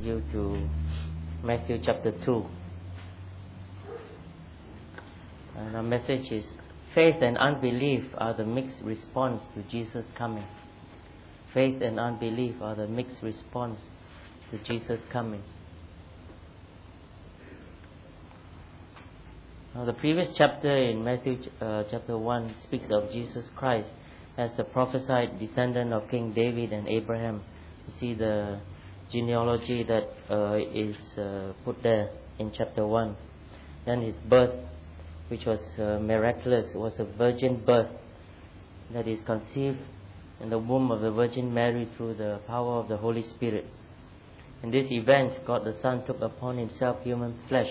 you to Matthew chapter 2. And our message is, faith and unbelief are the mixed response to Jesus coming. Faith and unbelief are the mixed response to Jesus coming. Now, the previous chapter in Matthew chapter 1 speaks of Jesus Christ as the prophesied descendant of King David and Abraham. You see the genealogy that is put there in chapter 1. Then his birth, which was miraculous, was a virgin birth that is conceived in the womb of the Virgin Mary through the power of the Holy Spirit. In this event, God the Son took upon himself human flesh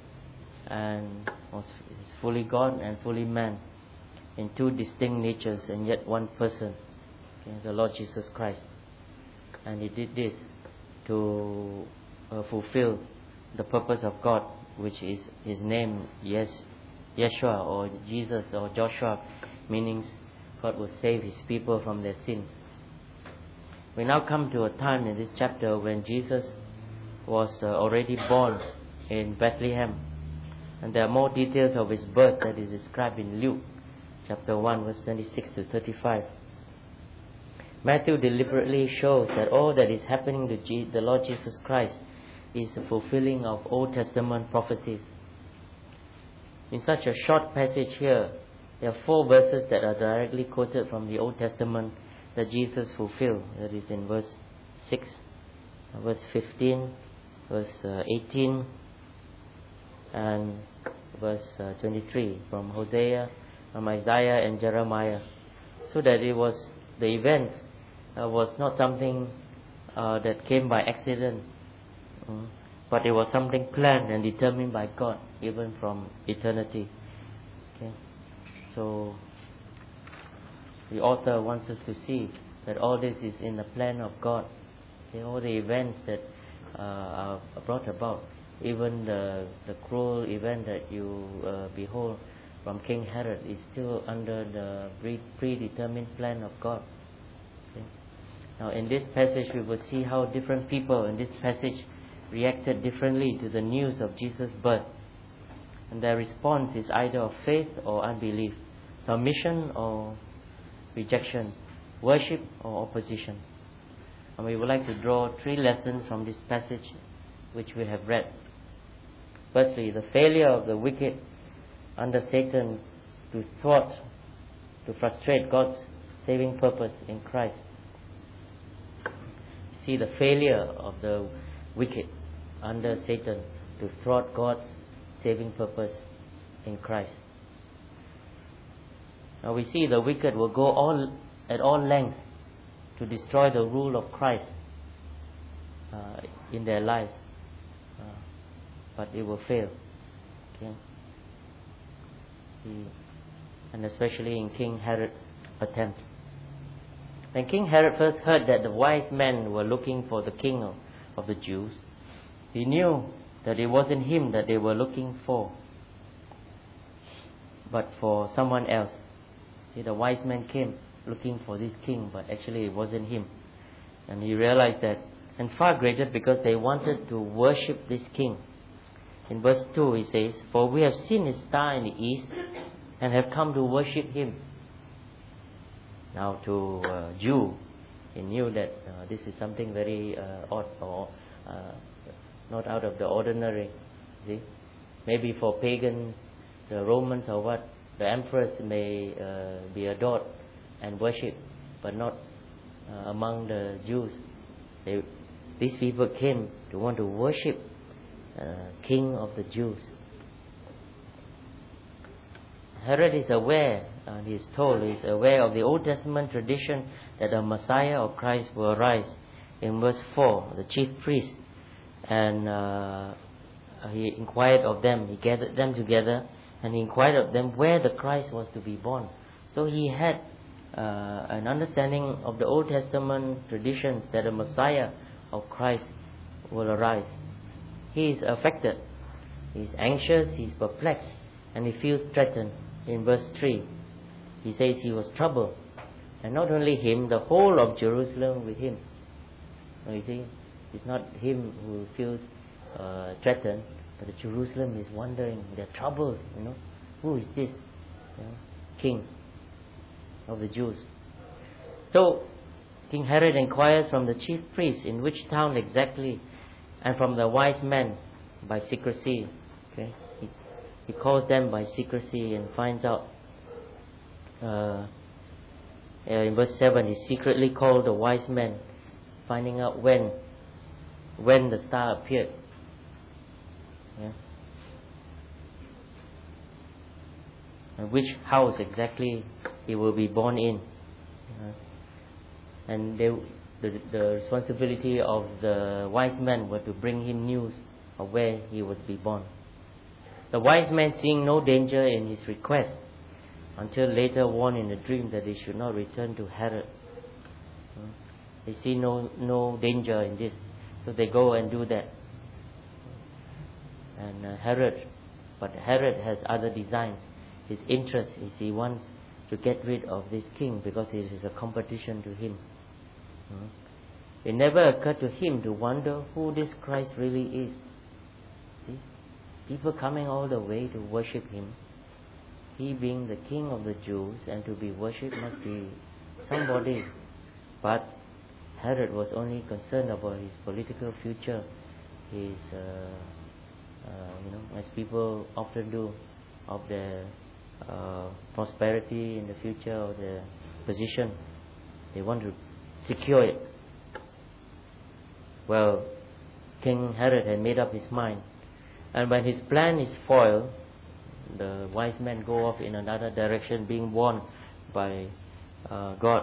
and was fully God and fully man in two distinct natures and yet one person, the Lord Jesus Christ. And he did this to fulfill the purpose of God, which is his name, Yeshua or Jesus or Joshua, meaning God will save his people from their sins. We now come to a time in this chapter when Jesus was already born in Bethlehem. And there are more details of his birth that is described in Luke chapter 1 verse 26 to 35. Matthew deliberately shows that all that is happening to the Lord Jesus Christ is the fulfilling of Old Testament prophecies. In such a short passage here, there are 4 verses that are directly quoted from the Old Testament that Jesus fulfilled. That is in verse 6, verse 15, verse 18, and verse 23 from Hosea, from Isaiah and Jeremiah. So that it was, the event was not something that came by accident, but it was something planned and determined by God, even from eternity. Okay. So the author wants us to see that all this is in the plan of God. Okay. All the events that are brought about, even the cruel event that you behold from King Herod, is still under the predetermined plan of God. Okay. Now in this passage we will see how different people in this passage reacted differently to the news of Jesus' birth. And their response is either of faith or unbelief, submission or rejection, worship or opposition. And we would like to draw 3 lessons from this passage which we have read. Firstly, the failure of the wicked under Satan to thwart, to frustrate God's saving purpose in Christ. See the failure of the wicked under Satan to thwart God's saving purpose in Christ. Now we see the wicked will go at all lengths to destroy the rule of Christ in their lives, but it will fail. Okay? And especially in King Herod's attempt. When King Herod first heard that the wise men were looking for the king of the Jews, he knew that it wasn't him that they were looking for, but for someone else. See, the wise men came looking for this king, but actually it wasn't him. And he realized that, and far greater, because they wanted to worship this king. In verse 2 he says, "For we have seen his star in the east and have come to worship him." Now to Jew, he knew that this is something very odd or not out of the ordinary. See, maybe for pagans, the Romans or what, the emperors may be adored and worshipped, but not among the Jews. These people came to want to worship King of the Jews. Herod is aware, and he is told, he is aware of the Old Testament tradition that a Messiah or Christ will arise. In verse 4, the chief priests, and he inquired of them, he gathered them together, and he inquired of them where the Christ was to be born. So he had an understanding of the Old Testament traditions that a Messiah or Christ will arise. He is affected, he is anxious, he is perplexed, and he feels threatened. In verse 3, he says he was troubled, and not only him, the whole of Jerusalem with him. So you see, It's not him who feels threatened, but the Jerusalem is wondering. They're troubled. Who is this king of the Jews? So King Herod inquires from the chief priests in which town exactly, and from the wise men by secrecy. Okay, he calls them by secrecy and finds out. In verse 7, he secretly called the wise men, finding out when the star appeared. Yeah. And which house exactly he will be born in. And the responsibility of the wise men were to bring him news of where he would be born. The wise men, seeing no danger in his request, until later warned in a dream that they should not return to Herod. They see no danger in this, so they go and do that. And Herod has other designs. His interest is he wants to get rid of this king because it is a competition to him. It never occurred to him to wonder who this Christ really is. See? People coming all the way to worship him. He being the king of the Jews and to be worshipped must be somebody. But Herod was only concerned about his political future, his, as people often do, of their prosperity in the future or their position. They want to secure it. Well, King Herod had made up his mind. And when his plan is foiled, the wise men go off in another direction, being warned by God.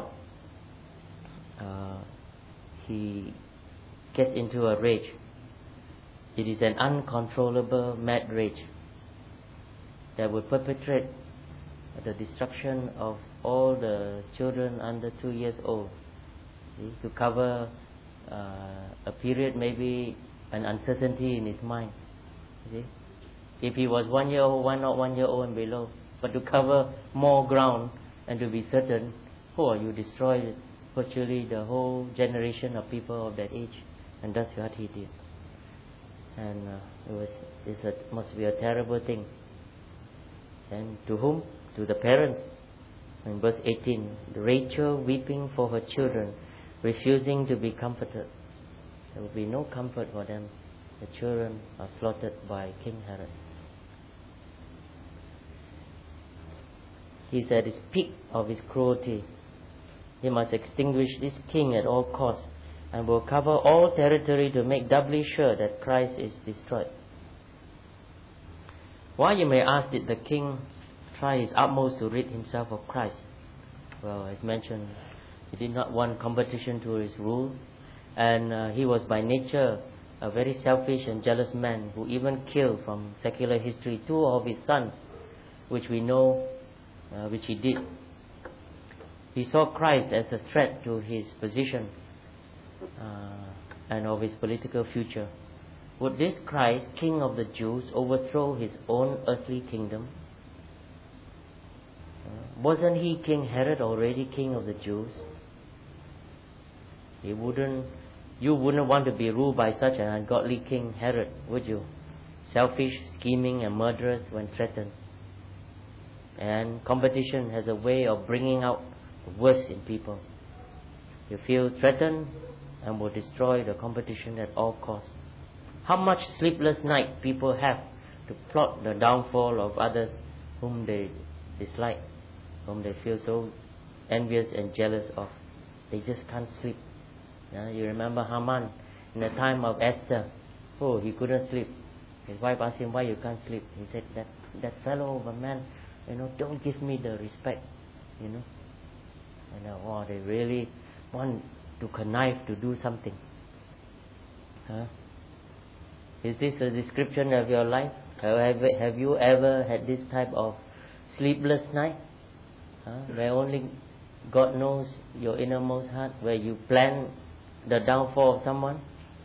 He gets into a rage. It is an uncontrollable mad rage that will perpetrate the destruction of all the children under 2 years old. See? To cover a period, maybe an uncertainty in his mind. See? If he was 1 year old, why not 1 year old and below? But to cover more ground and to be certain, you destroy virtually the whole generation of people of that age. And that's what he did. And it must be a terrible thing. And to whom? To the parents. In verse 18, Rachel weeping for her children, refusing to be comforted. There will be no comfort for them. The children are slaughtered by King Herod. He is at his peak of his cruelty. He must extinguish this king at all costs and will cover all territory to make doubly sure that Christ is destroyed. Why, you may ask, did the king try his utmost to rid himself of Christ? Well, as mentioned, he did not want competition to his rule, and he was by nature a very selfish and jealous man who even killed, from secular history, 2 of his sons, which we know, which he did. He saw Christ as a threat to his position and of his political future. Would this Christ, King of the Jews, overthrow his own earthly kingdom? Wasn't he, King Herod, already king of the Jews? You wouldn't want to be ruled by such an ungodly King Herod, would you? Selfish, scheming and murderous when threatened. And competition has a way of bringing out the worst in people. You feel threatened and will destroy the competition at all costs. How much sleepless night people have to plot the downfall of others whom they dislike, whom they feel so envious and jealous of. They just can't sleep. You remember Haman in the time of Esther. He couldn't sleep. His wife asked him, why you can't sleep? He said, that fellow of a man, don't give me the respect, And they really want to connive to do something. Is this a description of your life? Have you ever had this type of sleepless night? Where only God knows your innermost heart, where you plan the downfall of someone?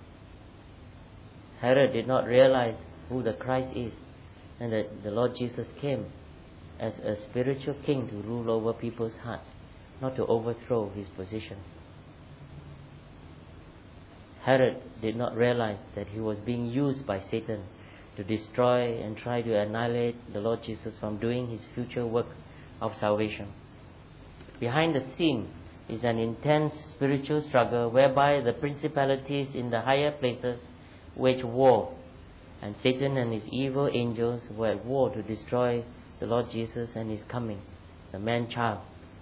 Herod did not realize who the Christ is, and that the Lord Jesus came as a spiritual king to rule over people's hearts, not to overthrow his position. Herod did not realize that he was being used by Satan to destroy and try to annihilate the Lord Jesus from doing his future work of salvation. Behind the scene is an intense spiritual struggle whereby the principalities in the higher places wage war, and Satan and his evil angels were at war to destroy the Lord Jesus and his coming, the man-child.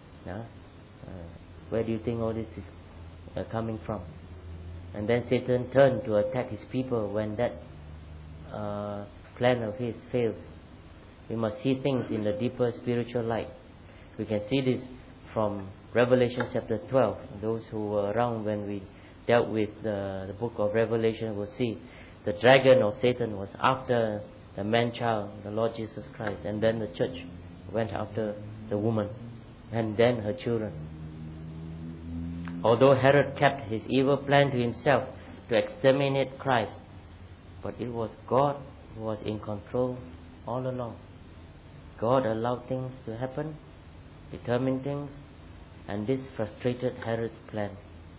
Where do you think all this is coming from? And then Satan turned to attack his people when that plan of his fails. We must see things in the deeper spiritual light. We can see this from Revelation chapter 12. Those who were around when we dealt with the book of Revelation will see the dragon or Satan was after the man-child, the Lord Jesus Christ, and then the church went after the woman and then her children. Although Herod kept his evil plan to himself to exterminate Christ, but it was God who was in control all along. God allowed things to happen, determined things, and this frustrated Herod's plan.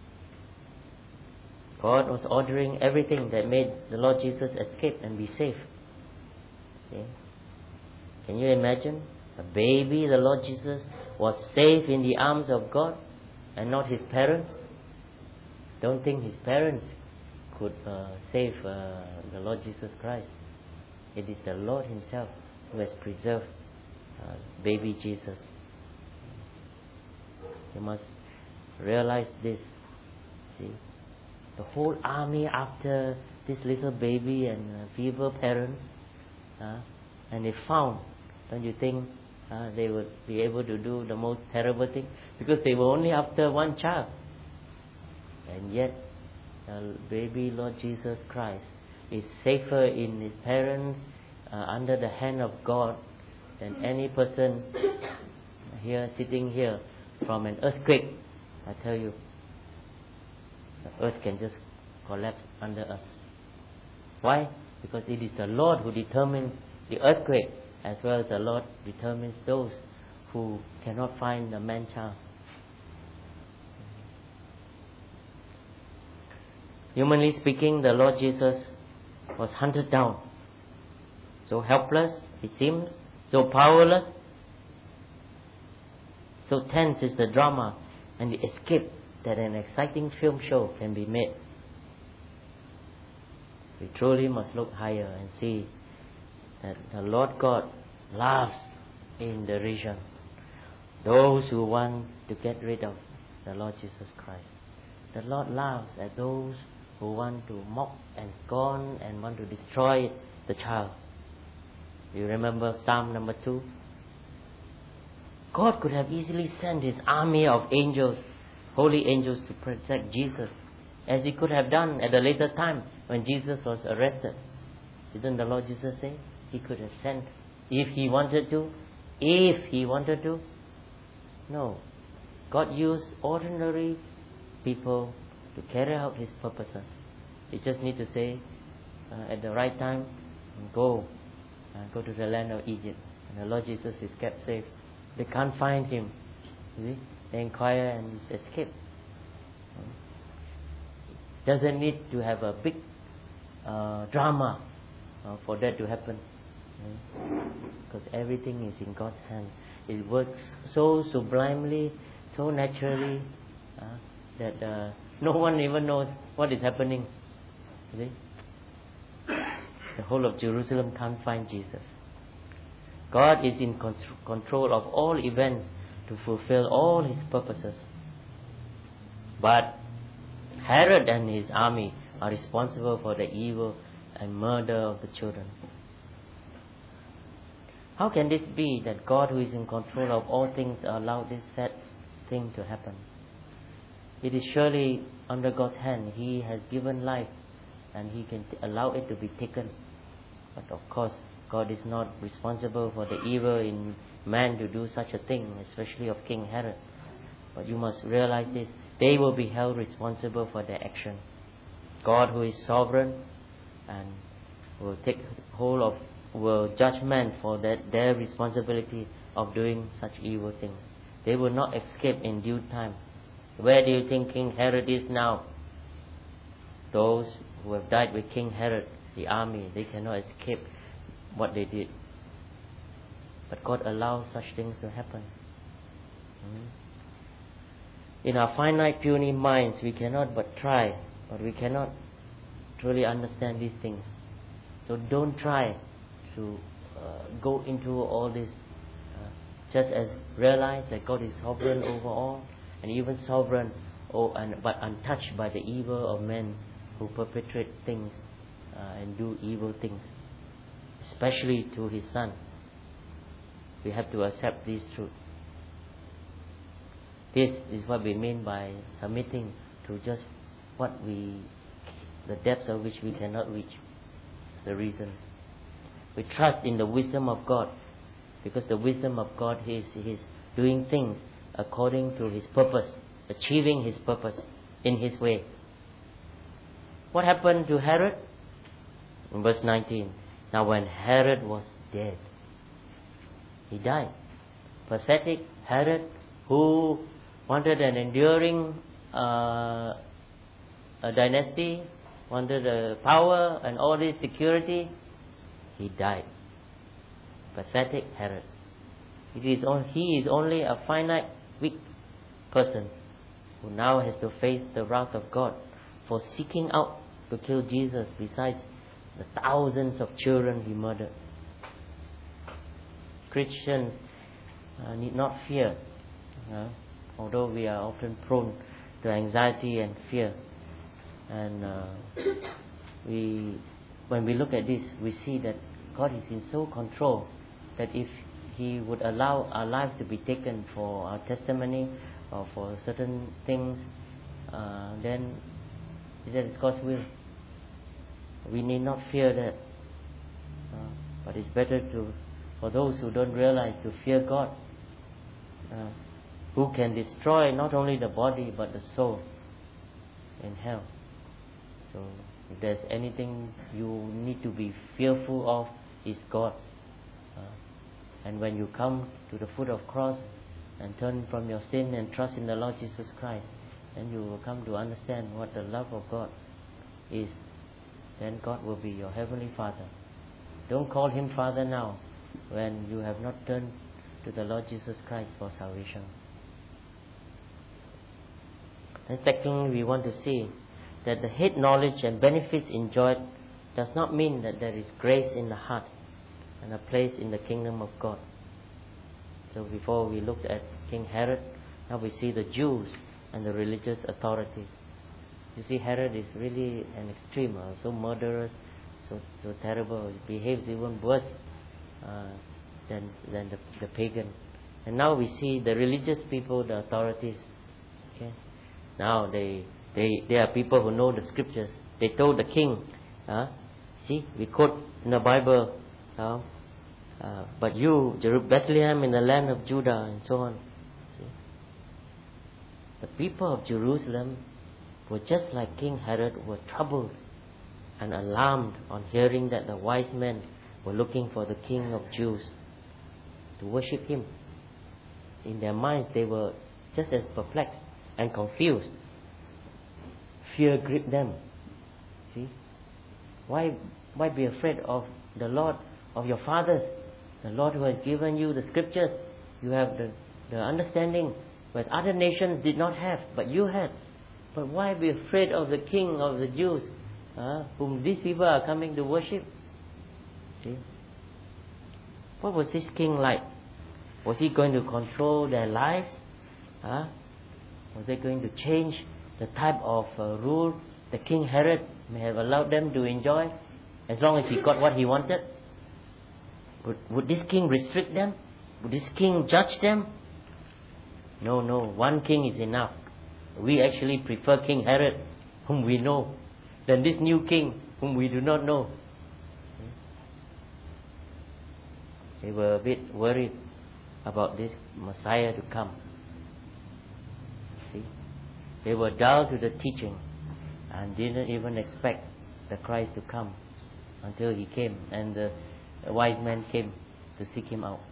God was ordering everything that made the Lord Jesus escape and be safe. Okay? Can you imagine? A baby, the Lord Jesus, was safe in the arms of God and not his parents. Don't think his parents could save the Lord Jesus Christ. It is the Lord himself who has preserved baby Jesus. You must realize this. See, the whole army after this little baby and feeble parents, and they found, don't you think they would be able to do the most terrible thing? Because they were only after one child. And yet, baby Lord Jesus Christ is safer in his parents, under the hand of God, than any person here, sitting here, from an earthquake. I tell you, the earth can just collapse under us. Why? Because it is the Lord who determines the earthquake, as well as the Lord determines those who cannot find the man-child. Humanly speaking, the Lord Jesus was hunted down. So helpless, it seems, so powerless. So tense is the drama and the escape that an exciting film show can be made. We truly must look higher and see that the Lord God laughs in derision those who want to get rid of the Lord Jesus Christ. The Lord laughs at those who want to mock and scorn and want to destroy the child. You remember Psalm number 2? God could have easily sent his army of angels, holy angels, to protect Jesus, as he could have done at a later time when Jesus was arrested. Didn't the Lord Jesus say he could have sent if he wanted to? If he wanted to? No. God used ordinary people to carry out his purposes. You just need to say, at the right time, go to the land of Egypt. And the Lord Jesus is kept safe. They can't find him. You see? They inquire and escape. Doesn't need to have a big drama for that to happen. Because everything is in God's hand. It works so sublimely, so naturally, that no one even knows what is happening. You see? The whole of Jerusalem can't find Jesus. God is in control of all events to fulfill all his purposes. But Herod and his army are responsible for the evil and murder of the children. How can this be that God, who is in control of all things, allowed this sad thing to happen? It is surely under God's hand. He has given life and he can allow it to be taken. But of course, God is not responsible for the evil in man to do such a thing, especially of King Herod. But you must realize this. They will be held responsible for their action. God, who is sovereign and will take hold of, will judge man for their responsibility of doing such evil things. They will not escape in due time. Where do you think King Herod is now? those who have died with King Herod, the army, they cannot escape what they did. But God allows such things to happen. In our finite, puny minds, we cannot but try, but we cannot truly understand these things. So don't try to go into all this. Just as realize that God is sovereign over all, and even sovereign, but untouched by the evil of men who perpetrate things and do evil things, especially to His Son. We have to accept these truths. This is what we mean by submitting to just the depths of which we cannot reach. The reason. We trust in the wisdom of God, because the wisdom of God is doing things according to His purpose, achieving His purpose in His way. What happened to Herod? In verse 19. Now when Herod was dead, he died. Pathetic Herod, who wanted an enduring a dynasty, wanted power and all this security, he died. Pathetic Herod. He is only a finite, weak person who now has to face the wrath of God for seeking out to kill Jesus, besides the thousands of children he murdered. Christians need not fear, although we are often prone to anxiety and fear. And when we look at this, we see that God is in so control that if He would allow our lives to be taken for our testimony or for certain things, then that is God's will. We need not fear that. But it's better for those who don't realize, to fear God, who can destroy not only the body but the soul in hell. So if there's anything you need to be fearful of, is God. And when you come to the foot of cross and turn from your sin and trust in the Lord Jesus Christ, then you will come to understand what the love of God is. Then God will be your Heavenly Father. Don't call Him Father now when you have not turned to the Lord Jesus Christ for salvation. And secondly, we want to see that the head knowledge and benefits enjoyed does not mean that there is grace in the heart and a place in the kingdom of God. So before we looked at King Herod, now we see the Jews and the religious authorities. You see, Herod is really an extreme, so murderous, so terrible. He behaves even worse than the pagan. And now we see the religious people, the authorities. Okay, now they are people who know the scriptures. They told the king, see, we quote in the Bible, but you, Bethlehem in the land of Judah, and so on. See? The people of Jerusalem were just like King Herod, were troubled and alarmed on hearing that the wise men were looking for the King of Jews to worship Him. In their minds, they were just as perplexed and confused. Fear gripped them. See? Why be afraid of the Lord of your fathers? The Lord who has given you the scriptures. You have the understanding that other nations did not have, but you had. But why be afraid of the King of the Jews, whom these people are coming to worship? See? What was this king like? Was he going to control their lives? Was they going to change the type of rule the King Herod may have allowed them to enjoy, as long as he got what he wanted? Would this king restrict them? Would this king judge them? No. One king is enough. We actually prefer King Herod, whom we know, than this new king, whom we do not know. They were a bit worried about this Messiah to come. See? They were dull to the teaching and didn't even expect the Christ to come until He came, and the wise men came to seek Him out.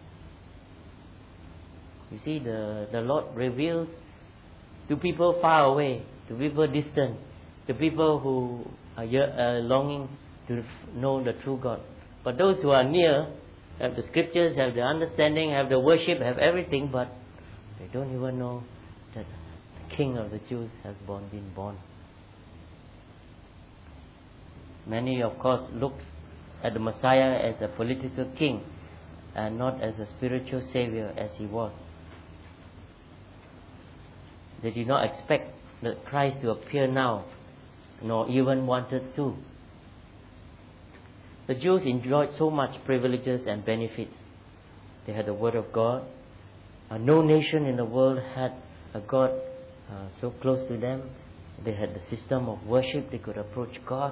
You see, the Lord reveals to people far away, to people distant, the people who are longing to know the true God. But those who are near have the scriptures, have the understanding, have the worship, have everything, but they don't even know that the King of the Jews has been born. Many, of course, look at the Messiah as a political king and not as a spiritual savior as he was. They did not expect the Christ to appear now, nor even wanted to. The Jews enjoyed so much privileges and benefits. They had the Word of God. No nation in the world had a God so close to them. They had the system of worship. They could approach God.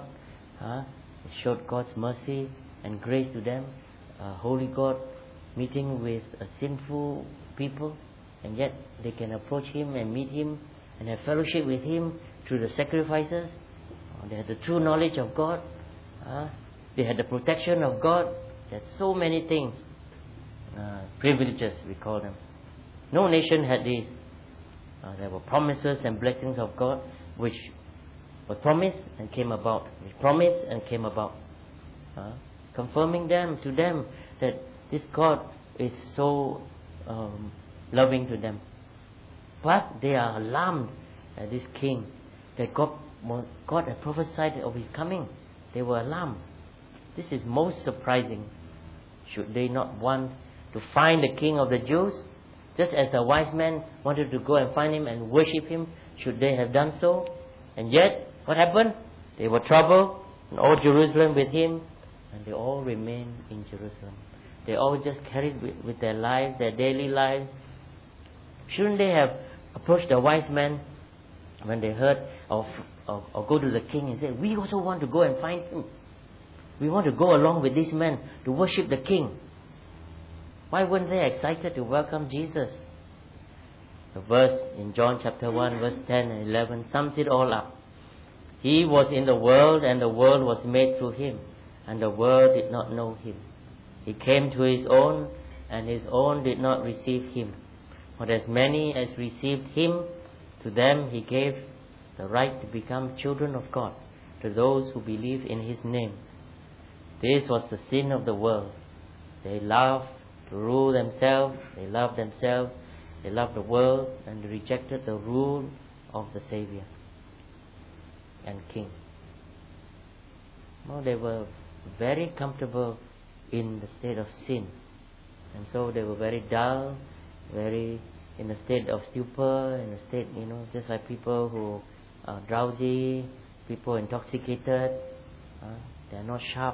It showed God's mercy and grace to them. Holy God meeting with sinful people, and yet they can approach Him and meet Him and have fellowship with Him through the sacrifices. They had the true knowledge of God. They had the protection of God. There's so many things. Privileges, we call them. No nation had these. There were promises and blessings of God which were promised and came about. Which promised and came about. Confirming them to them that this God is so loving to them. But they are alarmed at this king that God had prophesied of his coming. They were alarmed. This is most surprising. Should they not want to find the King of the Jews? Just as the wise men wanted to go and find him and worship him, should they have done so? And yet, what happened? They were troubled, and all Jerusalem with him, and they all remained in Jerusalem. They all just carried with their lives, their daily lives. Shouldn't they have approached the wise men when they heard or go to the king and say, we also want to go and find him. We want to go along with these men to worship the king. Why weren't they excited to welcome Jesus? The verse in John chapter 1, verse 10 and 11 sums it all up. He was in the world, and the world was made through him, and the world did not know him. He came to his own, and his own did not receive him. But as many as received him, to them he gave the right to become children of God, to those who believe in his name. This was the sin of the world. They loved to rule themselves, they loved themselves, they loved the world, and they rejected the rule of the Savior and King. No, they were very comfortable in the state of sin. And so they were very dull, very in a state of stupor, in a state, just like people who are drowsy, people intoxicated, they are not sharp,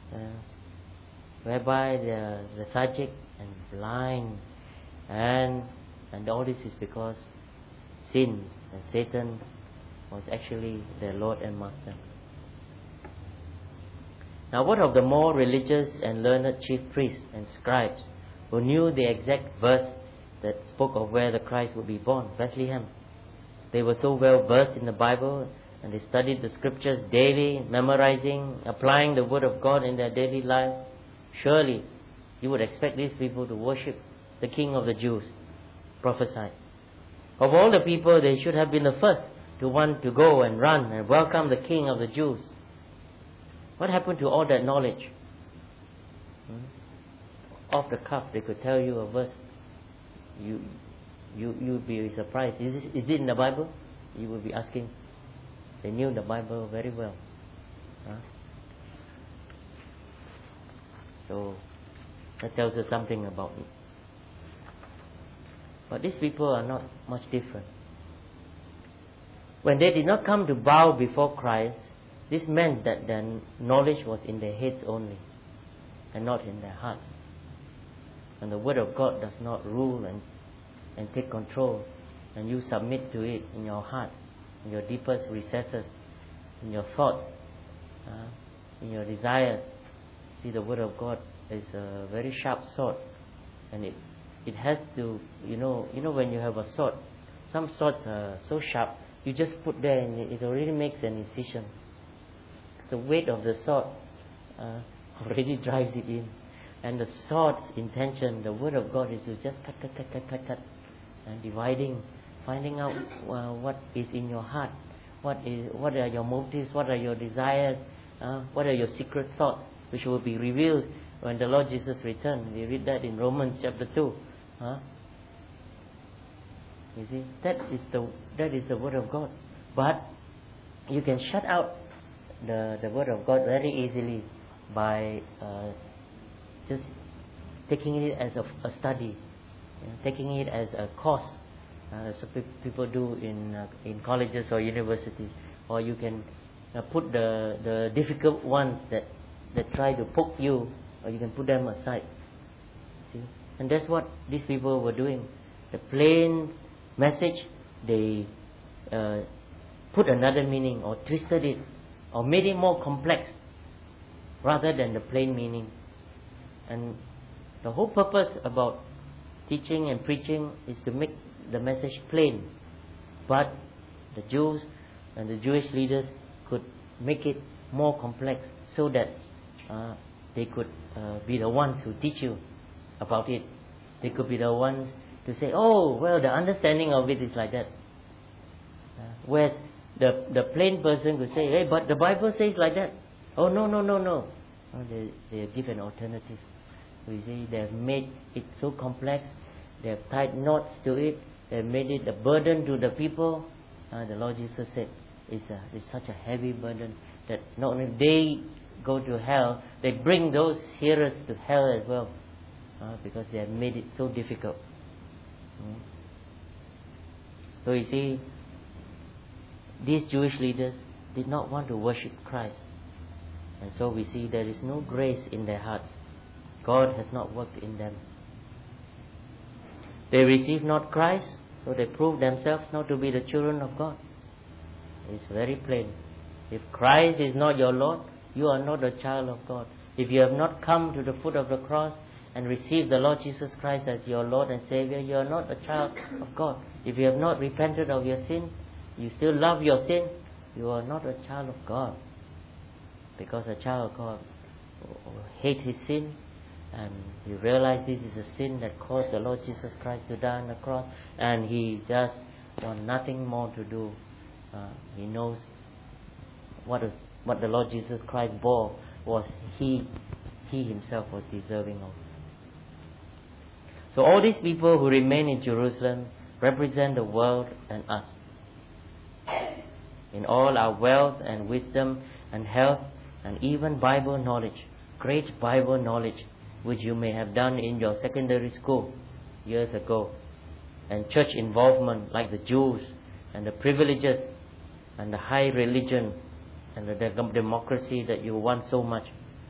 whereby they are lethargic and blind, and all this is because sin and Satan was actually their Lord and Master. Now, what of the more religious and learned chief priests and scribes who knew the exact verse that spoke of where the Christ would be born, Bethlehem? They were so well versed in the Bible, and they studied the scriptures daily, memorizing, applying the word of God in their daily lives. Surely, you would expect these people to worship the King of the Jews, prophesied. Of all the people, they should have been the first to want to go and run and welcome the King of the Jews. What happened to all that knowledge? Off the cuff, they could tell you a verse. You'd be surprised. Is it in the Bible? You would be asking. They knew the Bible very well. So that tells us something about it. But these people are not much different. When they did not come to bow before Christ, this meant that their knowledge was in their heads only and not in their hearts. And the Word of God does not rule and take control, and you submit to it in your heart, in your deepest recesses, in your thoughts, in your desires. See, the Word of God is a very sharp sword, and it has to, when you have a sword, some swords are so sharp, you just put there and it already makes an incision. The weight of the sword already drives it in. And the sword's intention, the Word of God, is to just cut, and dividing, finding out what is in your heart, what are your motives, what are your desires, what are your secret thoughts, which will be revealed when the Lord Jesus returns. We read that in Romans chapter 2. You see, that is the word of God. But you can shut out the word of God very easily by just taking it as a study, taking it as a course, so people do in colleges or universities. Or you can put the difficult ones that try to poke you, or you can put them aside. See, and that's what these people were doing. The plain message, they put another meaning, or twisted it, or made it more complex rather than the plain meaning. And the whole purpose about teaching and preaching is to make the message plain. But the Jews and the Jewish leaders could make it more complex, so that they could be the ones who teach you about it. They could be the ones to say, oh, well, the understanding of it is like that. Whereas the plain person could say, hey, but the Bible says like that. Oh, no. They give an alternative. So you see, they have made it so complex. They have tied knots to it. They have made it a burden to the people. The Lord Jesus said, it's such a heavy burden that not only they go to hell, they bring those hearers to hell as well, because they have made it so difficult. So you see, these Jewish leaders did not want to worship Christ. And so we see there is no grace in their hearts. God has not worked in them. They receive not Christ, so they prove themselves not to be the children of God. It's very plain. If Christ is not your Lord, you are not a child of God. If you have not come to the foot of the cross and received the Lord Jesus Christ as your Lord and Savior, you are not a child of God. If you have not repented of your sin, you still love your sin, you are not a child of God. Because a child of God hates his sin, and he realizes this is a sin that caused the Lord Jesus Christ to die on the cross, and he just wants nothing more to do. He knows what the Lord Jesus Christ bore was he himself was deserving of. So all these people who remain in Jerusalem represent the world and us. In all our wealth and wisdom and health and even Bible knowledge, great Bible knowledge, which you may have done in your secondary school years ago, and church involvement like the Jews, and the privileges and the high religion and the democracy that you want so much.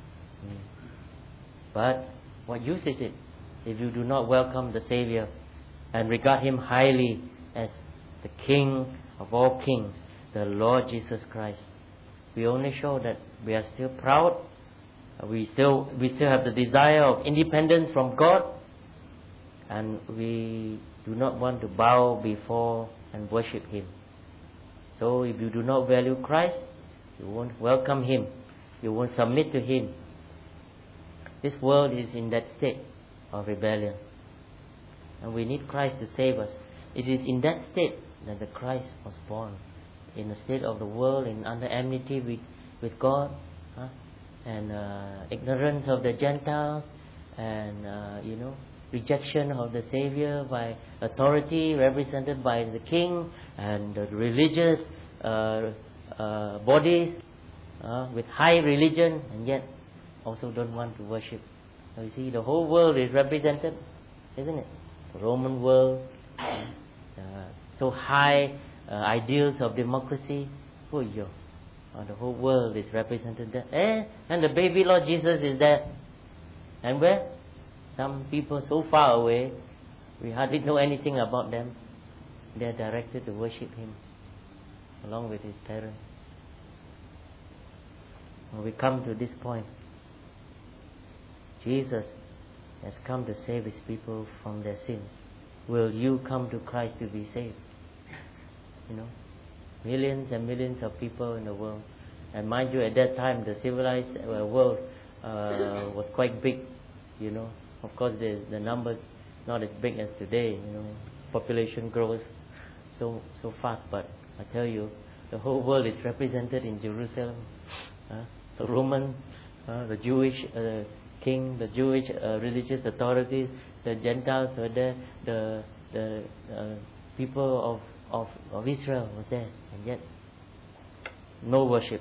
But what use is it if you do not welcome the Savior and regard Him highly as the King of all kings, the Lord Jesus Christ? We only show that we are still proud. We still have the desire of independence from God, and we do not want to bow before and worship Him. So if you do not value Christ, you won't welcome Him, you won't submit to Him. This world is in that state of rebellion, and we need Christ to save us. It is in that state that the Christ was born, in the state of the world, in under enmity with God, and ignorance of the Gentiles, and rejection of the Savior by authority represented by the king and the religious bodies with high religion, and yet also don't want to worship. So you see, the whole world is represented, isn't it? The Roman world, so high ideals of democracy. The whole world is represented there. And the baby Lord Jesus is there. And where? Some people so far away, we hardly know anything about them. They are directed to worship Him along with His parents. When we come to this point, Jesus has come to save His people from their sins. Will you come to Christ to be saved? Millions and millions of people in the world. And mind you, at that time, the civilized world was quite big. Of course, the numbers not as big as today. Population grows so fast. But I tell you, The whole world is represented in Jerusalem. The Roman, the Jewish king, the Jewish religious authorities, the Gentiles were there, the people of Israel was there, and yet no worship.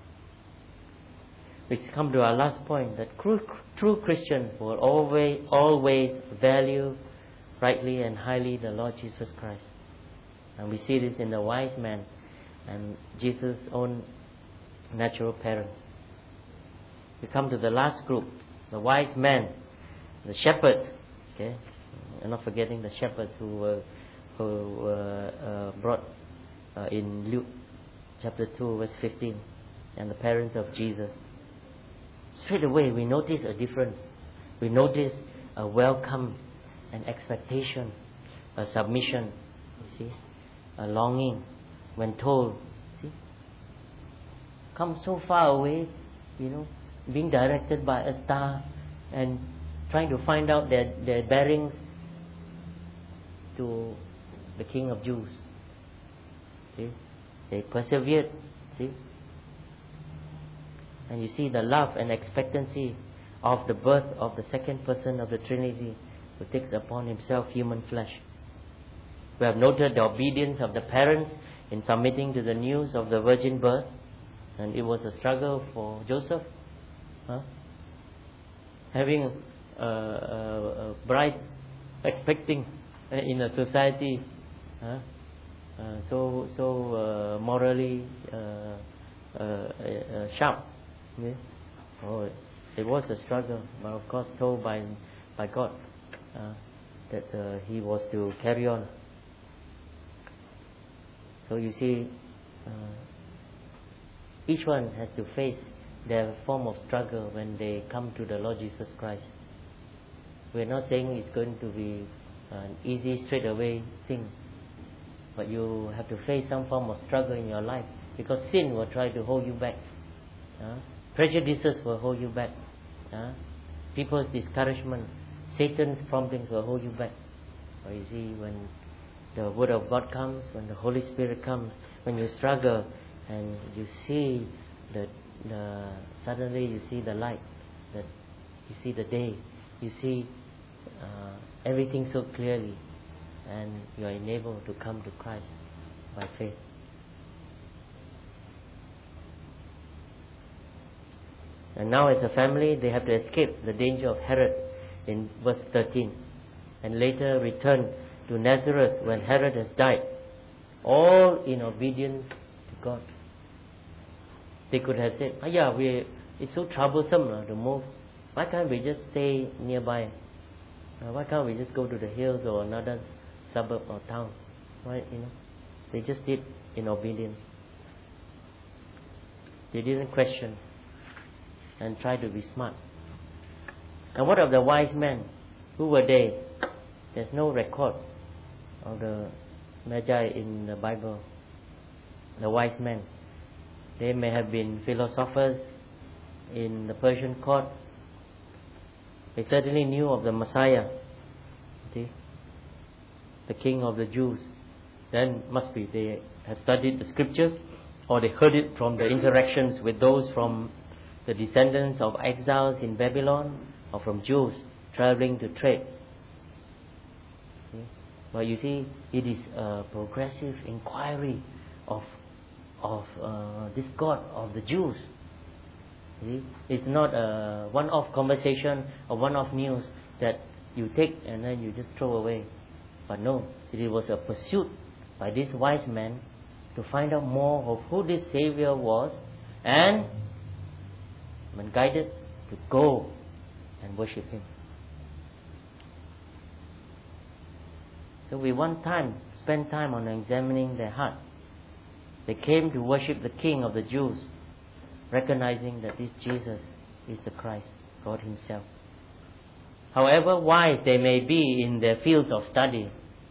We come to our last point, that true Christians will always value rightly and highly the Lord Jesus Christ. And we see this in the wise man and Jesus' own natural parents. We come to the last group, the wise men, the shepherds. Okay, I'm not forgetting the shepherds who were brought in Luke chapter 2 verse 15, and the parents of Jesus. Straight away we notice a difference. We notice a welcome, an expectation, a submission, you see, a longing when told, see, come so far away, being directed by a star and trying to find out their bearings to the King of Jews. See? They persevered. See? And you see the love and expectancy of the birth of the second person of the Trinity, who takes upon himself human flesh. We have noted the obedience of the parents in submitting to the news of the virgin birth, and it was a struggle for Joseph. Having a bride expecting in a society so morally sharp. Yeah. Oh, it was a struggle, but of course told by God that he was to carry on. So you see, each one has to face their form of struggle when they come to the Lord Jesus Christ. We're not saying it's going to be an easy, straight away thing, but you have to face some form of struggle in your life, because sin will try to hold you back. Prejudices will hold you back. People's discouragement, Satan's promptings will hold you back. But you see, when the Word of God comes, when the Holy Spirit comes, when you struggle and you see suddenly you see the light, that you see the day, you see everything so clearly, and you are enabled to come to Christ by faith. And now as a family, they have to escape the danger of Herod in verse 13, and later return to Nazareth when Herod has died, all in obedience to God. They could have said, it's so troublesome to move. Why can't we just stay nearby? Why can't we just go to the hills or another suburb or town? Right? They just did in obedience. They didn't question and try to be smart. And what of the wise men? Who were they? There's no record of the Magi in the Bible. The wise men. They may have been philosophers in the Persian court. They certainly knew of the Messiah, see, the King of the Jews. Then must be they have studied the scriptures, or they heard it from the interactions with those from the descendants of exiles in Babylon, or from Jews traveling to trade. See? But you see, it is a progressive inquiry of this God of the Jews. See? It's not a one-off conversation or one-off news that you take and then you just throw away. But no, it was a pursuit by this wise man to find out more of who this Savior was, and when guided, to go and worship Him. So we spend time on examining their heart. They came to worship the King of the Jews, recognizing that this Jesus is the Christ, God Himself. However wise they may be in their fields of study,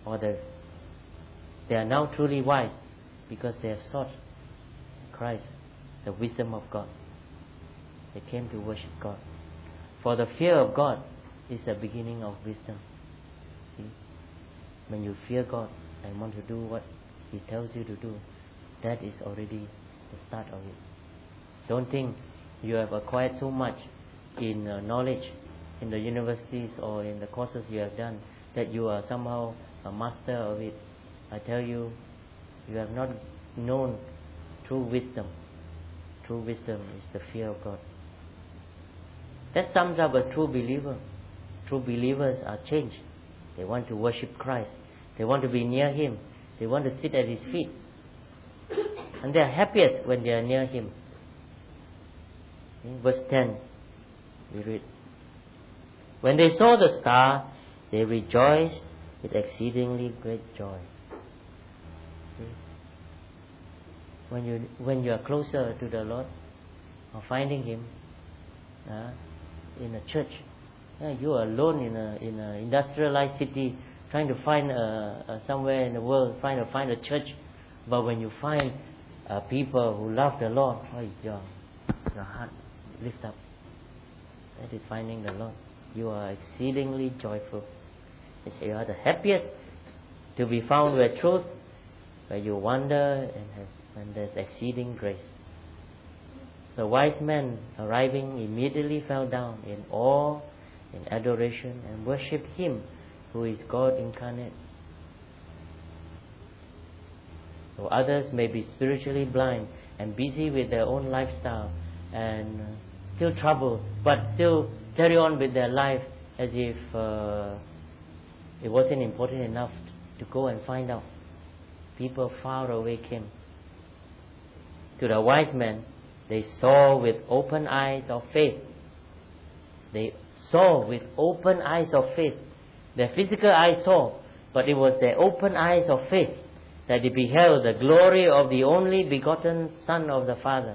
they are now truly wise because they have sought Christ, the wisdom of God. They came to worship God. For the fear of God is the beginning of wisdom. See? When you fear God and want to do what He tells you to do, That is already the start of it. Don't think you have acquired so much in knowledge in the universities or in the courses you have done that you are somehow a master of it. I tell you, you have not known true wisdom. True wisdom is the fear of God. That sums up a true believer. True believers are changed. They want to worship Christ. They want to be near Him. They want to sit at His feet. And they are happiest when they are near Him. In verse 10, we read, when they saw the star, they rejoiced with exceedingly great joy. When you are closer to the Lord, or finding Him in a church, you are alone in a industrialized city, trying to find somewhere in the world, find a church. But when you find people who love the Lord, your heart lifts up. That is finding the Lord. You are exceedingly joyful. You are the happiest to be found where truth, where you wander and there's exceeding grace. The wise men arriving immediately fell down in awe, in adoration, and worshipped Him who is God incarnate. So others may be spiritually blind and busy with their own lifestyle and still troubled, but still carry on with their life as if it wasn't important enough to go and find out. People far away came. To the wise men, they saw with open eyes of faith. They saw with open eyes of faith. Their physical eyes saw, but it was their open eyes of faith that they beheld the glory of the only begotten Son of the Father.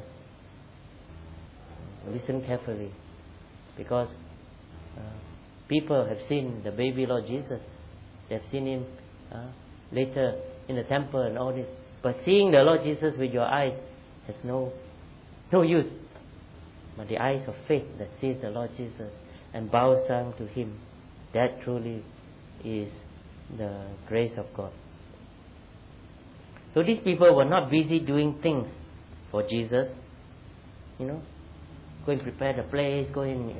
Listen carefully, because people have seen the baby Lord Jesus. They have seen Him later in the temple and all this. But seeing the Lord Jesus with your eyes has no use. But the eyes of faith that sees the Lord Jesus and bows down to Him, that truly is the grace of God. So these people were not busy doing things for Jesus. Go and prepare the place, go and,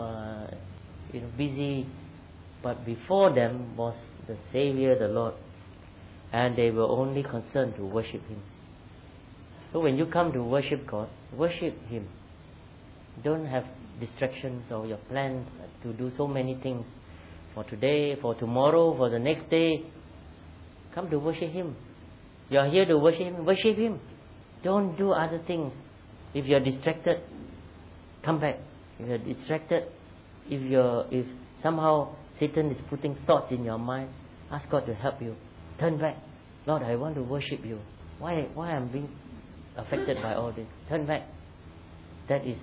busy. But before them was the Savior, the Lord. And they were only concerned to worship Him. So when you come to worship God, worship Him. Don't have distractions or your plans to do so many things for today, for tomorrow, for the next day. Come to worship Him. You are here to worship Him. Worship Him. Don't do other things. If you are distracted, come back. If you are distracted, if somehow Satan is putting thoughts in your mind, ask God to help you. Turn back. Lord, I want to worship You. Why am I being affected by all this? Turn back. That is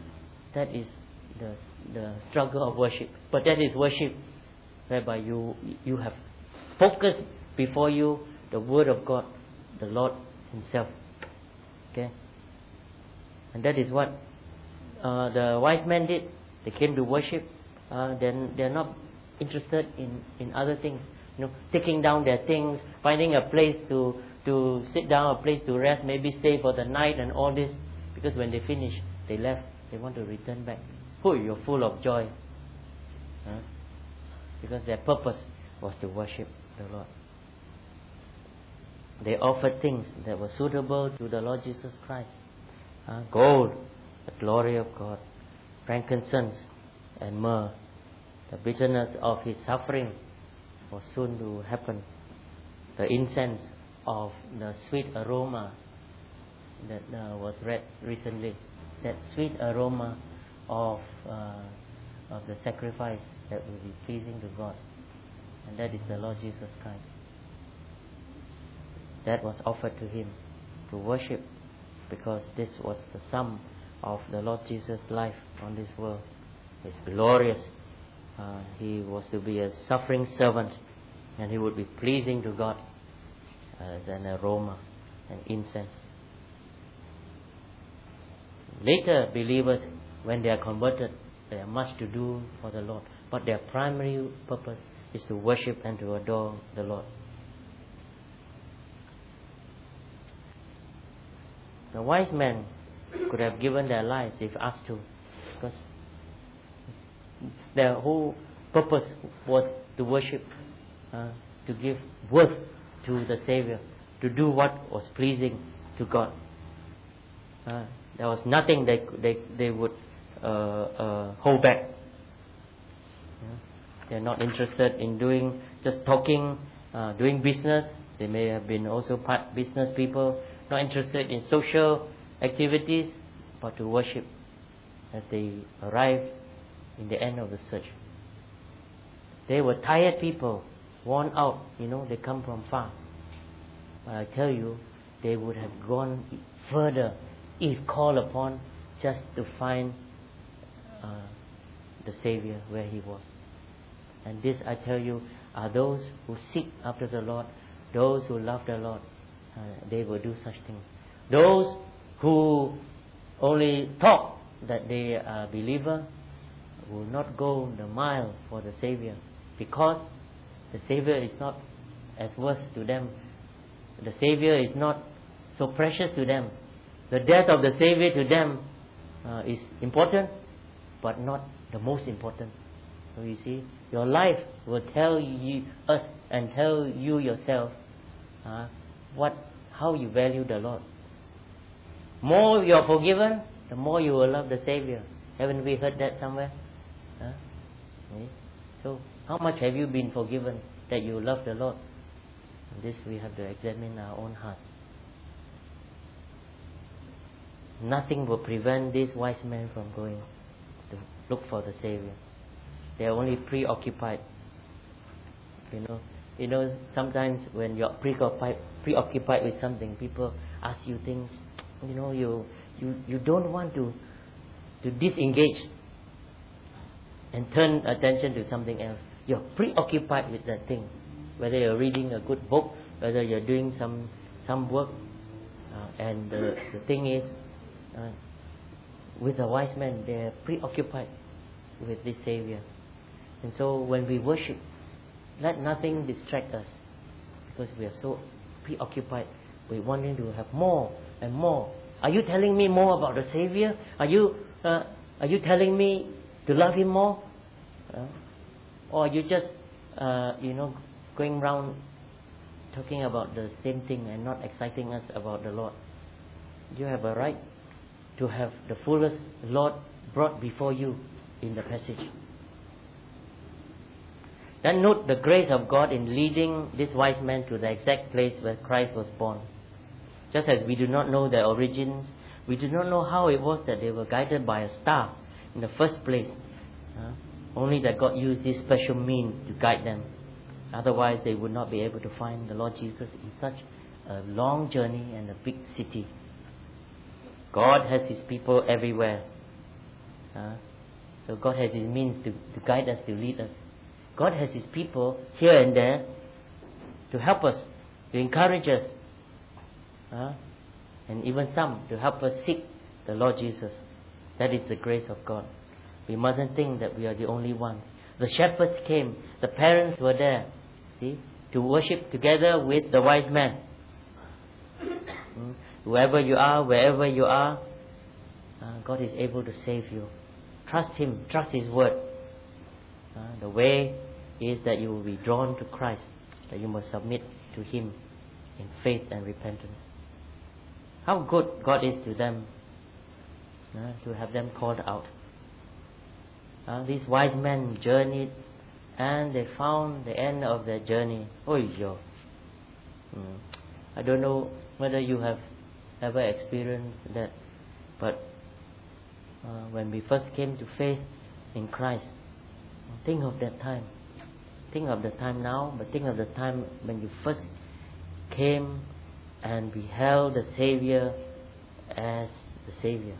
the struggle of worship. But that is worship, whereby you have focused before you the Word of God, the Lord Himself. Okay? And that is what the wise men did. They came to worship. Then they are not interested in other things. Taking down their things, finding a place to sit down, a place to rest, maybe stay for the night and all this. Because when they finish, they left. They want to return back. You're full of joy. Because their purpose was to worship the Lord. They offered things that were suitable to the Lord Jesus Christ. Gold, the glory of God. Frankincense and myrrh. The bitterness of His suffering was soon to happen. The incense of the sweet aroma that was read recently. That sweet aroma of the sacrifice that will be pleasing to God. And that is the Lord Jesus Christ. That was offered to Him to worship, because this was the sum of the Lord Jesus' life on this world. It's glorious. He was to be a suffering servant, and He would be pleasing to God as an aroma and incense. Later, believers, when they are converted, they have much to do for the Lord. But their primary purpose is to worship and to adore the Lord. The wise men could have given their lives if asked to, because their whole purpose was to worship, to give worth to the Savior, to do what was pleasing to God. There was nothing they would hold back. They are not interested in just talking, doing business. They may have been also business people, not interested in social activities, but to worship as they arrive in the end of the search. They were tired people, worn out, they come from far. But I tell you, they would have gone further if called upon just to find the Savior where He was. And this, I tell you, are those who seek after the Lord, those who love the Lord. They will do such things. Those who only talk that they are a believer will not go the mile for the Savior, because the Savior is not as worth to them. The Savior is not so precious to them. The death of the Savior to them is important, but not the most important. So you see, your life will tell us and tell you yourself how you value the Lord. More you are forgiven, the more you will love the Savior. Haven't we heard that somewhere? So how much have you been forgiven that you love the Lord? And this we have to examine our own hearts. Nothing will prevent these wise men from going to look for the Savior. They are only preoccupied. Sometimes when you're preoccupied with something, people ask you things. You don't want to disengage and turn attention to something else. You're preoccupied with that thing. Whether you're reading a good book, whether you're doing some work, and the thing is, with the wise men, they're preoccupied with this Savior. And so when we worship, let nothing distract us, because we are so preoccupied with wanting to have more and more. Are you telling me more about the Savior? Are you telling me to love Him more? Or are you just going round talking about the same thing and not exciting us about the Lord? You have a right to have the fullest Lord brought before you in the passage. Then note the grace of God in leading these wise men to the exact place where Christ was born. Just as we do not know their origins, we do not know how it was that they were guided by a star in the first place. Only that God used this special means to guide them. Otherwise, they would not be able to find the Lord Jesus in such a long journey and a big city. God has His people everywhere. So God has His means to guide us, to lead us. God has His people here and there to help us, to encourage us, and even some to help us seek the Lord Jesus. That is the grace of God. We mustn't think that we are the only ones. The shepherds came, the parents were there, to worship together with the wise men. Whoever you are, wherever you are, God is able to save you. Trust Him, trust His word. The way is that you will be drawn to Christ, that you must submit to Him in faith and repentance. How good God is to them, to have them called out. These wise men journeyed, and they found the end of their journey. I don't know whether you have ever experienced that, but when we first came to faith in Christ, think of that time. Think of the time now, but think of the time when you first came and beheld the Savior as the Savior.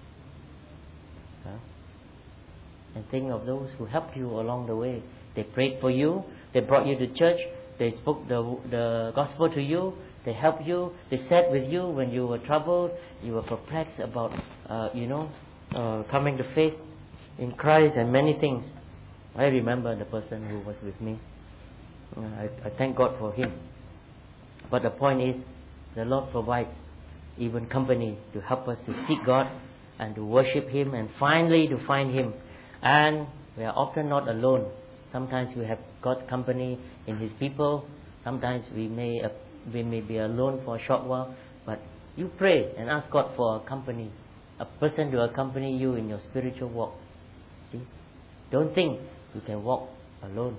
And think of those who helped you along the way. They prayed for you, they brought you to church, they spoke the gospel to you, they helped you, they sat with you when you were troubled, you were perplexed about coming to faith in Christ and many things. I remember the person who was with me. I thank God for him. But the point is, the Lord provides. even company to help us to seek God and to worship Him and finally to find Him. And we are often not alone. Sometimes we have God's company in His people. Sometimes we may be alone for a short while. But you pray and ask God for a company, a person to accompany you in your spiritual walk. See? Don't think you can walk alone.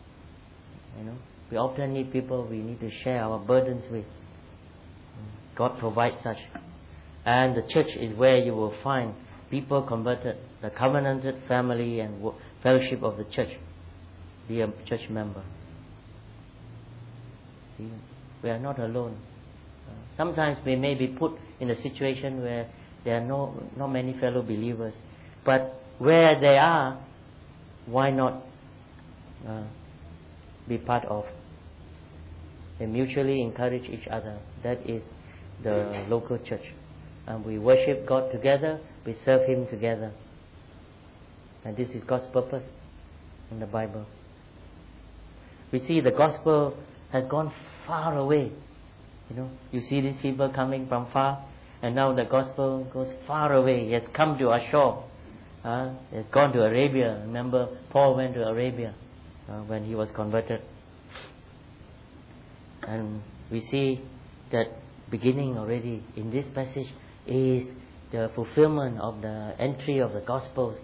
We often need people we need to share our burdens with. God provides such. And the church is where you will find people converted, the covenanted family and fellowship of the church. Be a church member. See? We are not alone. Sometimes we may be put in a situation where there are not many fellow believers. But where they are, why not be part of? They mutually encourage each other. That is the local church. And we worship God together, we serve Him together. And this is God's purpose in the Bible. We see the gospel has gone far away. You see these people coming from far, and now the gospel goes far away. It has come to our shore. It has gone to Arabia. Remember, Paul went to Arabia when he was converted. And we see that beginning already in this passage is the fulfillment of the entry of the gospel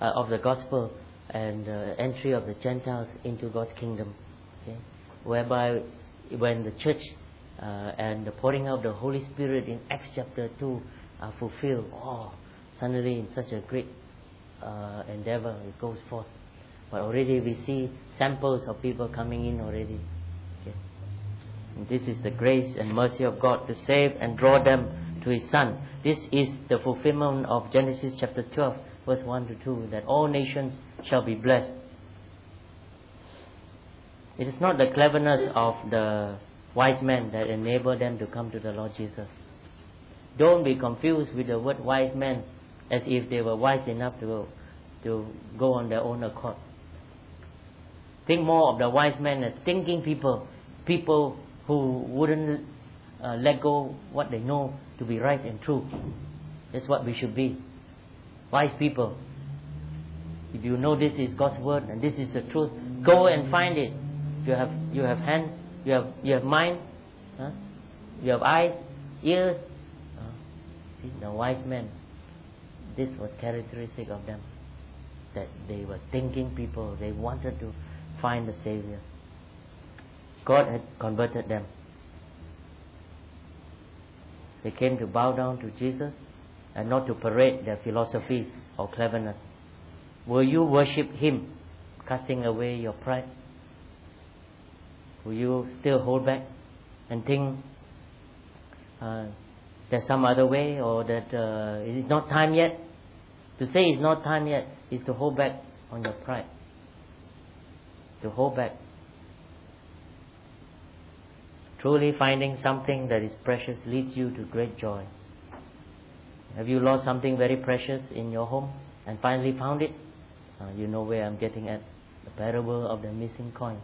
and the entry of the Gentiles into God's kingdom. Okay? Whereby when the church and the pouring out of the Holy Spirit in Acts chapter 2 are fulfilled, suddenly in such a great endeavor it goes forth. But already we see samples of people coming in already. Okay? And this is the grace and mercy of God to save and draw them to His Son. This is the fulfillment of Genesis chapter 12 verse 1 to 2, that all nations shall be blessed. It is not the cleverness of the wise men that enabled them to come to the Lord Jesus. Don't be confused with the word wise men as if they were wise enough to go on their own accord. Think more of the wise men as thinking people who wouldn't let go what they know to be right and true. That's what we should be. Wise people. If you know this is God's word and this is the truth, go and find it. You have hands, you have mind, you have eyes, ears. See, the wise men, this was characteristic of them, that they were thinking people. They wanted to find the Savior. God had converted them. They came to bow down to Jesus and not to parade their philosophies or cleverness. Will you worship Him, casting away your pride? Will you still hold back and think there's some other way, or that it is not time yet? To say it's not time yet is to hold back on your pride. To hold back. Truly finding something that is precious leads you to great joy. Have you lost something very precious in your home and finally found it? You know where I'm getting at. The parable of the missing coin.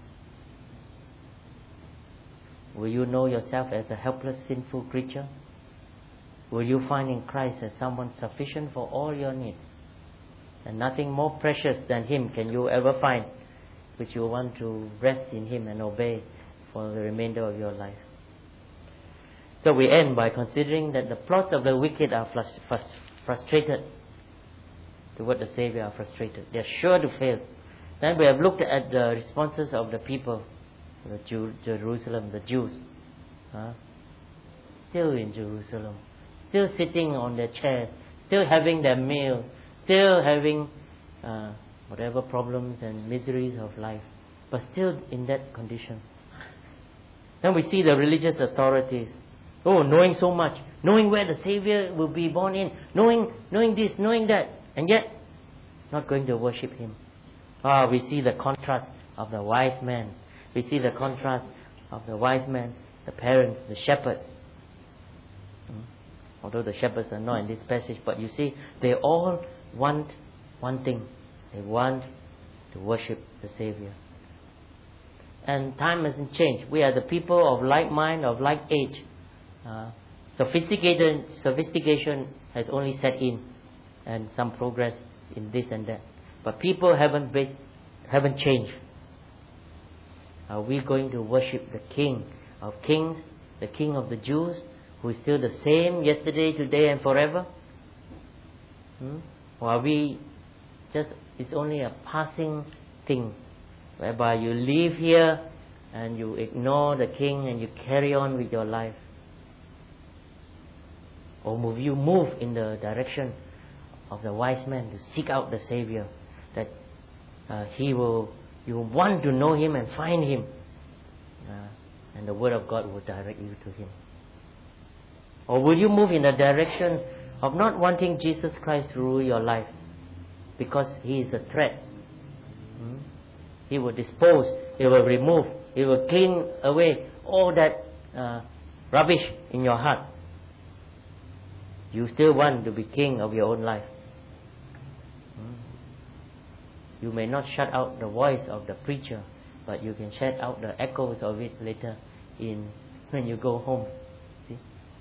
Will you know yourself as a helpless, sinful creature? Will you find in Christ as someone sufficient for all your needs? And nothing more precious than Him can you ever find, which you want to rest in Him and obey for the remainder of your life. So we end by considering that the plots of the wicked are frustrated. Toward the Savior are frustrated. They are sure to fail. Then we have looked at the responses of the people, Jerusalem, the Jews. Still in Jerusalem. Still sitting on their chairs. Still having their meal. Still having whatever problems and miseries of life. But still in that condition. Then we see the religious authorities. Knowing so much. Knowing where the Savior will be born in. Knowing this, knowing that. And yet, not going to worship Him. We see the contrast of the wise men. We see the contrast of the wise men, the parents, the shepherds. Although the shepherds are not in this passage, but you see, they all want one thing. They want to worship the Savior. And time hasn't changed. We are the people of like mind, of like age. Sophistication has only set in, and some progress in this and that. But people haven't changed. Are we going to worship the King of Kings, the King of the Jews, who is still the same yesterday, today, and forever? Or are we it's only a passing thing, whereby you live here and you ignore the King and you carry on with your life? Or you move in the direction of the wise man to seek out the Savior, that you want to know Him and find Him, and the Word of God will direct you to Him? Or will you move in the direction of not wanting Jesus Christ to rule your life, because He is a threat? He will dispose, He will remove, He will clean away all that rubbish in your heart. You still want to be king of your own life. You may not shut out the voice of the preacher, but you can shut out the echoes of it later when you go home. See?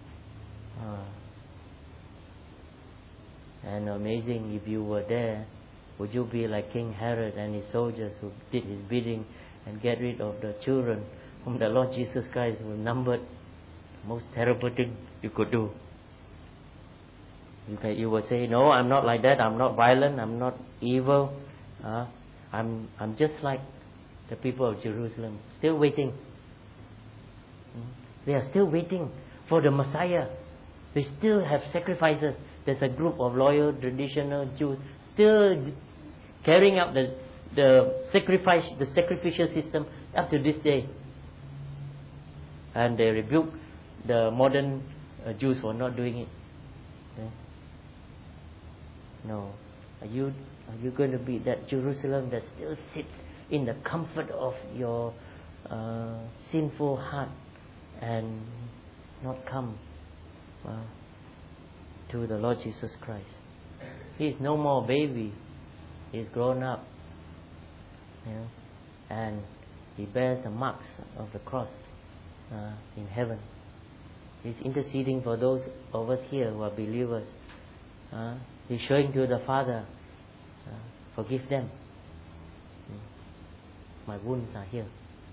And amazing, if you were there, would you be like King Herod and his soldiers who did his bidding and get rid of the children whom the Lord Jesus Christ who numbered? The most terrible thing you could do. You will say, no, I'm not like that, I'm not violent, I'm not evil, I'm just like the people of Jerusalem, still waiting. They are still waiting for the Messiah. They still have sacrifices. There's a group of loyal, traditional Jews still carrying out the sacrificial system up to this day. And they rebuke the modern Jews for not doing it. Okay? No. Are you going to be that Jerusalem that still sits in the comfort of your sinful heart and not come to the Lord Jesus Christ? He is no more a baby. He is grown up. And He bears the marks of the cross in heaven. He's interceding for those of us here who are believers. He's showing to the Father, forgive them. My wounds are here.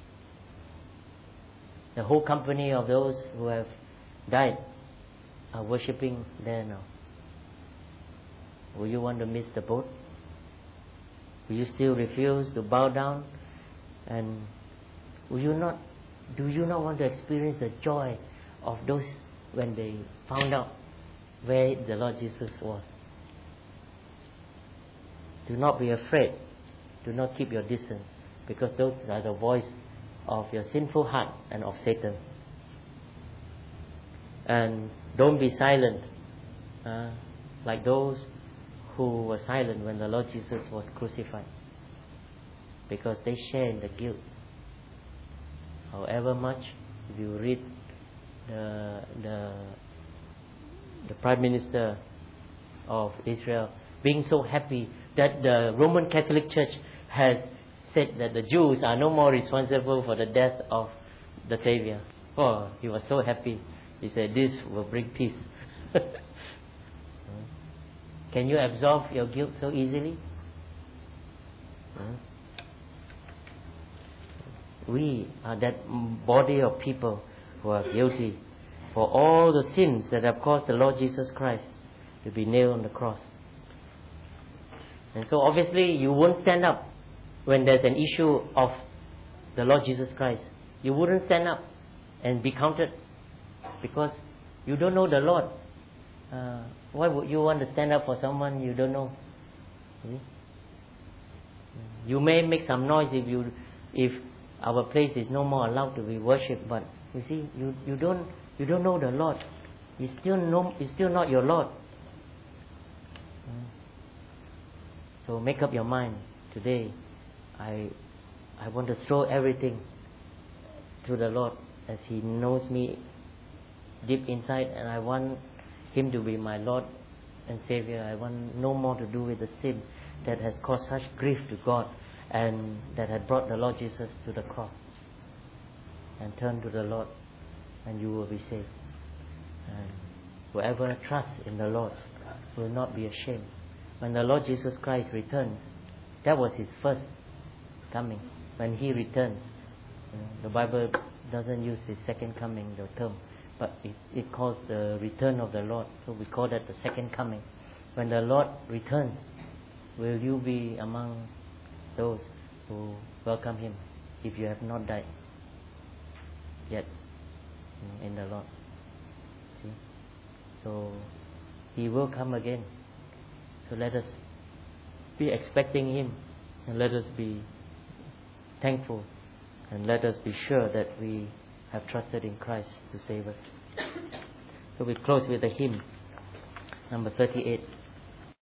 The whole company of those who have died are worshipping there now. Will you want to miss the boat? Will you still refuse to bow down? And do you not want to experience the joy of those when they found out where the Lord Jesus was? Do not be afraid. Do not keep your distance, because those are the voice of your sinful heart and of Satan. And don't be silent like those who were silent when the Lord Jesus was crucified, because they share in the guilt. However much, if you read the Prime Minister of Israel being so happy that the Roman Catholic Church has said that the Jews are no more responsible for the death of the Savior. Oh, he was so happy. He said, this will bring peace. Can you absorb your guilt so easily? We are that body of people who are guilty for all the sins that have caused the Lord Jesus Christ to be nailed on the cross. And so obviously you won't stand up when there's an issue of the Lord Jesus Christ. You wouldn't stand up and be counted, because you don't know the Lord. Why would you want to stand up for someone you don't know? You may make some noise if our place is no more allowed to be worshipped, but you see, you don't know the Lord. He's still not your Lord. So make up your mind today. I want to throw everything to the Lord, as He knows me deep inside, and I want Him to be my Lord and Savior. I want no more to do with the sin that has caused such grief to God and that had brought the Lord Jesus to the cross. And turn to the Lord, and you will be saved. And whoever trusts in the Lord will not be ashamed. When the Lord Jesus Christ returns, that was His first coming. When He returns, the Bible doesn't use His second coming, the term, but it calls the return of the Lord. So we call that the second coming. When the Lord returns, will you be among those who welcome Him if you have not died yet in the Lord? See? So He will come again. So let us be expecting Him, and let us be thankful, and let us be sure that we have trusted in Christ to save us. So we close with the hymn number 38.